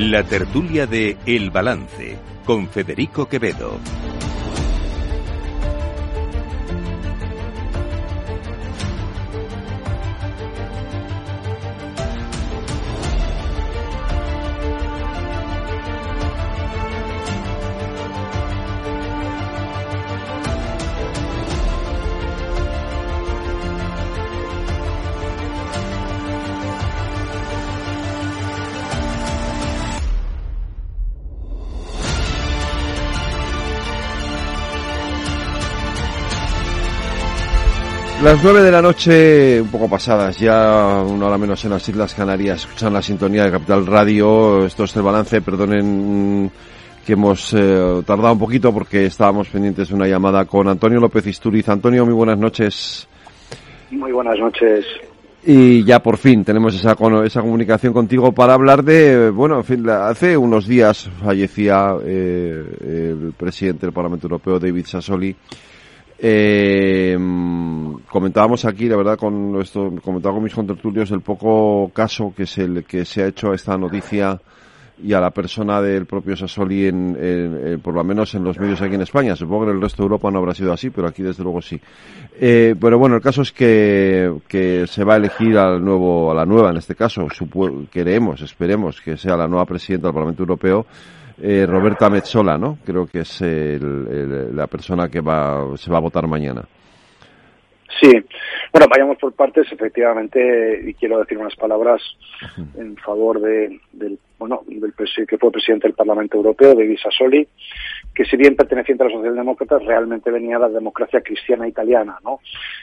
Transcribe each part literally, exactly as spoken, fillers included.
La tertulia de El Balance, con Federico Quevedo. Las nueve de la noche, un poco pasadas, ya una hora menos en las Islas Canarias, escuchan la sintonía de Capital Radio. Esto es El Balance, perdonen que hemos eh, tardado un poquito porque estábamos pendientes de una llamada con Antonio López Istúriz. Antonio, muy buenas noches. Muy buenas noches. Y ya por fin tenemos esa esa comunicación contigo para hablar de, bueno, en fin, hace unos días fallecía eh, el presidente del Parlamento Europeo, David Sassoli. Eh, comentábamos aquí, la verdad, con esto, comentaba con mis contertulios el poco caso que se, que se ha hecho a esta noticia y a la persona del propio Sassoli, en, en, en, por lo menos en los medios aquí en España. Supongo que en el resto de Europa no habrá sido así, pero aquí desde luego sí. Eh, pero bueno, el caso es que, que se va a elegir al nuevo, a la nueva, en este caso, supo, queremos, esperemos que sea la nueva presidenta del Parlamento Europeo. Eh, Roberta Metsola, ¿no? Creo que es el, el, la persona que va se va a votar mañana. Sí, bueno, vayamos por partes, efectivamente, y quiero decir unas palabras en favor de, del, bueno, del que fue presidente del Parlamento Europeo, David Sassoli, que si bien perteneciente a los socialdemócratas, realmente venía de la democracia cristiana italiana, ¿no?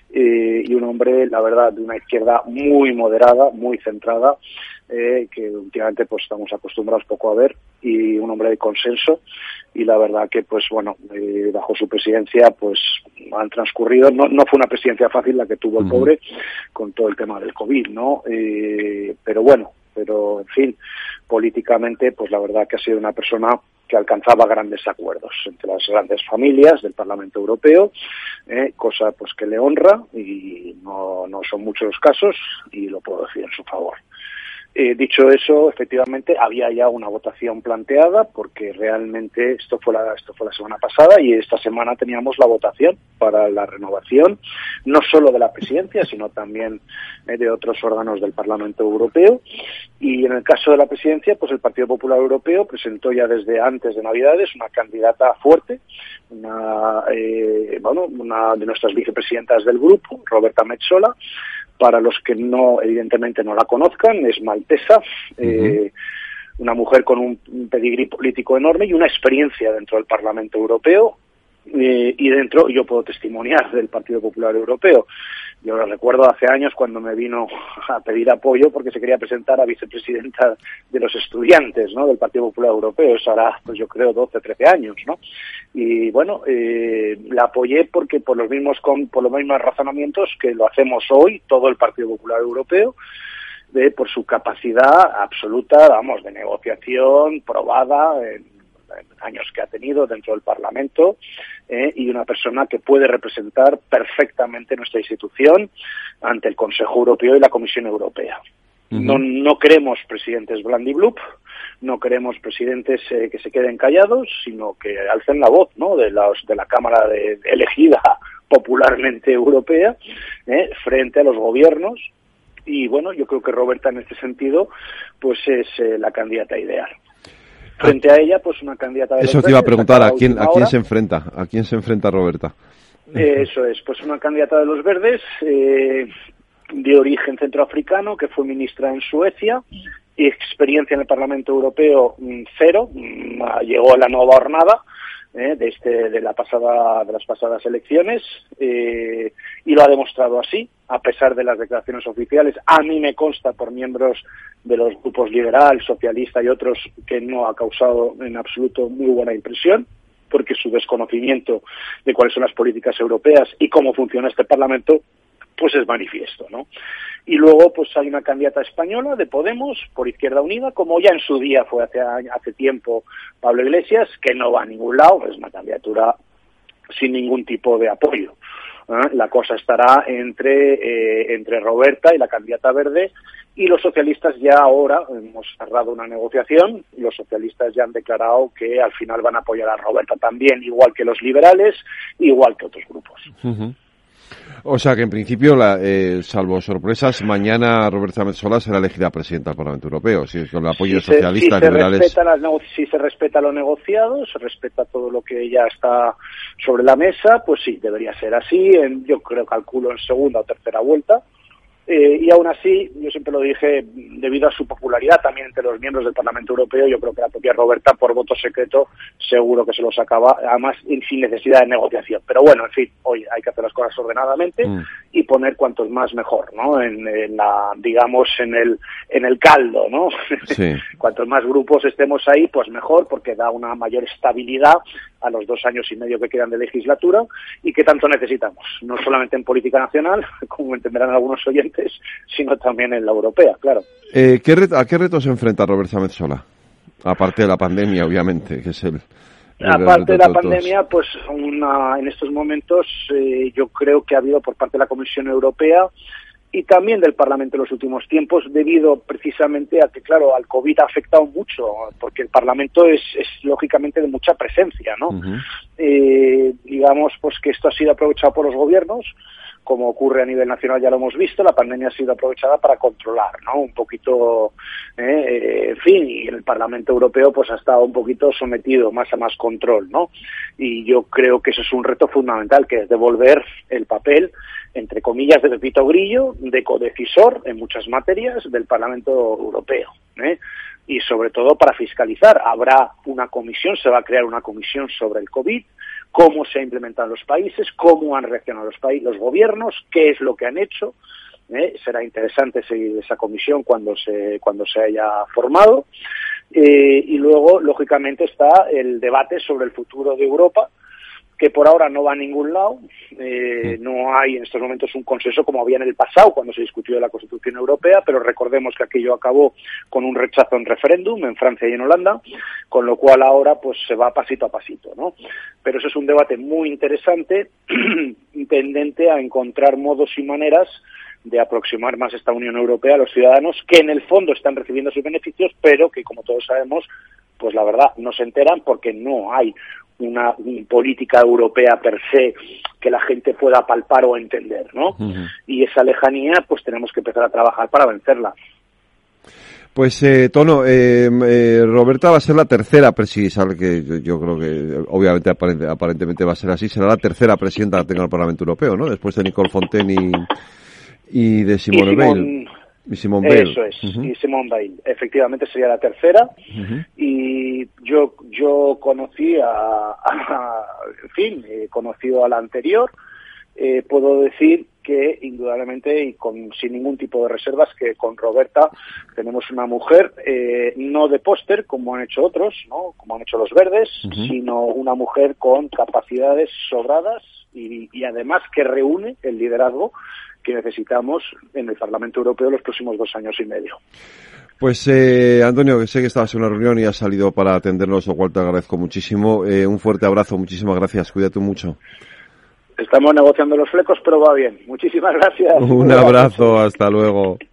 Eh, y un hombre, la verdad, de una izquierda muy moderada, muy centrada, eh, que últimamente pues estamos acostumbrados poco a ver, y un hombre de consenso, y la verdad que pues bueno, eh, bajo su presidencia pues han transcurrido, no, no fue una presidencia fácil la que tuvo el pobre, con todo el tema del COVID, ¿no? Eh, pero bueno, pero en fin, políticamente pues la verdad que ha sido una persona que alcanzaba grandes acuerdos entre las grandes familias del Parlamento Europeo, eh, cosa pues que le honra, y no, no son muchos los casos, y lo puedo decir en su favor. Eh, dicho eso, efectivamente había ya una votación planteada, porque realmente esto fue la esto fue la semana pasada, y esta semana teníamos la votación para la renovación no solo de la presidencia, sino también eh, de otros órganos del Parlamento Europeo. Y en el caso de la presidencia, pues el Partido Popular Europeo presentó ya desde antes de Navidades una candidata fuerte, una eh, bueno, una de nuestras vicepresidentas del grupo, Roberta Metsola. Para los que no, evidentemente no la conozcan, es maltesa, uh-huh. eh, una mujer con un, un pedigrí político enorme y una experiencia dentro del Parlamento Europeo, eh, y dentro, yo puedo testimoniar del Partido Popular Europeo. Yo lo recuerdo hace años cuando me vino a pedir apoyo porque se quería presentar a vicepresidenta de los estudiantes, ¿no?, del Partido Popular Europeo. Eso hará, pues yo creo, doce, trece años, ¿no? Y bueno, eh, la apoyé porque por los mismos con, por los mismos razonamientos que lo hacemos hoy todo el Partido Popular Europeo, de por su capacidad absoluta, vamos, de negociación probada en, en años que ha tenido dentro del Parlamento, eh, y una persona que puede representar perfectamente nuestra institución ante el Consejo Europeo y la Comisión Europea. Uh-huh. No, no queremos presidentes blandiblup, no queremos presidentes eh, que se queden callados, sino que alcen la voz, ¿no?, de, los, de la Cámara de, elegida popularmente europea, eh, frente a los gobiernos. Y bueno, yo creo que Roberta en este sentido pues es eh, la candidata ideal. Frente a ella, pues una candidata de Eso los te iba a verdes, preguntar, ¿a quién, a quién hora. se enfrenta? ¿A quién se enfrenta Roberta? Eh, eso es, pues una candidata de los verdes, eh, de origen centroafricano, que fue ministra en Suecia, y experiencia en el Parlamento Europeo cero, llegó a la nueva hornada eh, de este de la pasada de las pasadas elecciones, eh, y lo ha demostrado así, a pesar de las declaraciones oficiales. A mí me consta por miembros de los grupos liberal, socialista y otros que no ha causado en absoluto muy buena impresión, porque su desconocimiento de cuáles son las políticas europeas y cómo funciona este Parlamento pues es manifiesto, ¿no? Y luego pues hay una candidata española de Podemos por Izquierda Unida, como ya en su día fue hace hace tiempo Pablo Iglesias, que no va a ningún lado, es una candidatura sin ningún tipo de apoyo. ¿eh? La cosa estará entre, eh, entre Roberta y la candidata verde, y los socialistas ya ahora hemos cerrado una negociación, y los socialistas ya han declarado que al final van a apoyar a Roberta también, igual que los liberales, igual que otros grupos. Uh-huh. O sea que en principio, la, eh, salvo sorpresas, mañana Roberta Metsola será elegida presidenta del Parlamento Europeo, si con el apoyo si de socialistas, se, si liberales. Se las, si se respeta lo negociado, se respeta todo lo que ya está sobre la mesa, pues sí, debería ser así. En, yo creo, calculo en segunda o tercera vuelta. Eh, y aún así, yo siempre lo dije, debido a su popularidad también entre los miembros del Parlamento Europeo, yo creo que la propia Roberta, por voto secreto, seguro que se lo sacaba, además sin necesidad de negociación. Pero bueno, en fin, hoy hay que hacer las cosas ordenadamente mm. y poner cuantos más mejor, ¿no? En, en la, digamos, en el, en el caldo, ¿no? Sí. Cuantos más grupos estemos ahí, pues mejor, porque da una mayor estabilidad a los dos años y medio que quedan de legislatura y que tanto necesitamos, no solamente en política nacional, como entenderán algunos oyentes, sino también en la europea, claro. Eh, ¿qué ret- ¿A qué retos se enfrenta Roberta Metsola? Aparte de la pandemia, obviamente, que es el... el Aparte de la pandemia, pues una, en estos momentos eh, yo creo que ha habido por parte de la Comisión Europea y también del Parlamento en los últimos tiempos, debido precisamente a que, claro, al COVID ha afectado mucho, porque el Parlamento es, es lógicamente de mucha presencia, ¿no? Uh-huh. Eh, digamos, pues que esto ha sido aprovechado por los gobiernos, como ocurre a nivel nacional, ya lo hemos visto, la pandemia ha sido aprovechada para controlar, ¿no? Un poquito, eh, en fin, y el Parlamento Europeo pues ha estado un poquito sometido más a más control, ¿no? Y yo creo que eso es un reto fundamental, que es devolver el papel, entre comillas, de Pepito Grillo, de codecisor en muchas materias del Parlamento Europeo, ¿eh? Y sobre todo para fiscalizar. Habrá una comisión, se va a crear una comisión sobre el COVID, cómo se ha implementado en los países, cómo han reaccionado los países, los gobiernos, qué es lo que han hecho. ¿eh? Será interesante seguir esa comisión cuando se cuando se haya formado. Eh, y luego, lógicamente, está el debate sobre el futuro de Europa, que por ahora no va a ningún lado. Eh, no hay en estos momentos un consenso como había en el pasado cuando se discutió de la Constitución Europea, pero recordemos que aquello acabó con un rechazo en referéndum en Francia y en Holanda, con lo cual ahora pues se va pasito a pasito, ¿no? Pero eso es un debate muy interesante, tendente a encontrar modos y maneras de aproximar más esta Unión Europea a los ciudadanos, que en el fondo están recibiendo sus beneficios, pero que, como todos sabemos, pues la verdad no se enteran porque no hay una política europea per se que la gente pueda palpar o entender, ¿no? Uh-huh. Y esa lejanía, pues tenemos que empezar a trabajar para vencerla. Pues, eh, Tono, eh, eh, Roberta va a ser la tercera presidenta, que yo, yo creo que obviamente aparente, aparentemente va a ser así, será la tercera presidenta que tenga el Parlamento Europeo, ¿no? Después de Nicole Fontaine y, y de Simone Veil. Y Simone Veil. Eso es, uh-huh. y Simone Veil. Efectivamente sería la tercera. Uh-huh. Y yo yo conocí a, a en fin, he conocido a la anterior. Eh, puedo decir que indudablemente y con sin ningún tipo de reservas que con Roberta tenemos una mujer eh, no de póster como han hecho otros, no como han hecho los verdes, uh-huh. sino una mujer con capacidades sobradas y, y además que reúne el liderazgo que necesitamos en el Parlamento Europeo los próximos dos años y medio. Pues, eh, Antonio, que sé que estabas en una reunión y has salido para atendernos, lo cual te agradezco muchísimo. Eh, un fuerte abrazo, muchísimas gracias, cuídate mucho. Estamos negociando los flecos, pero va bien. Muchísimas gracias. Un abrazo, hasta luego.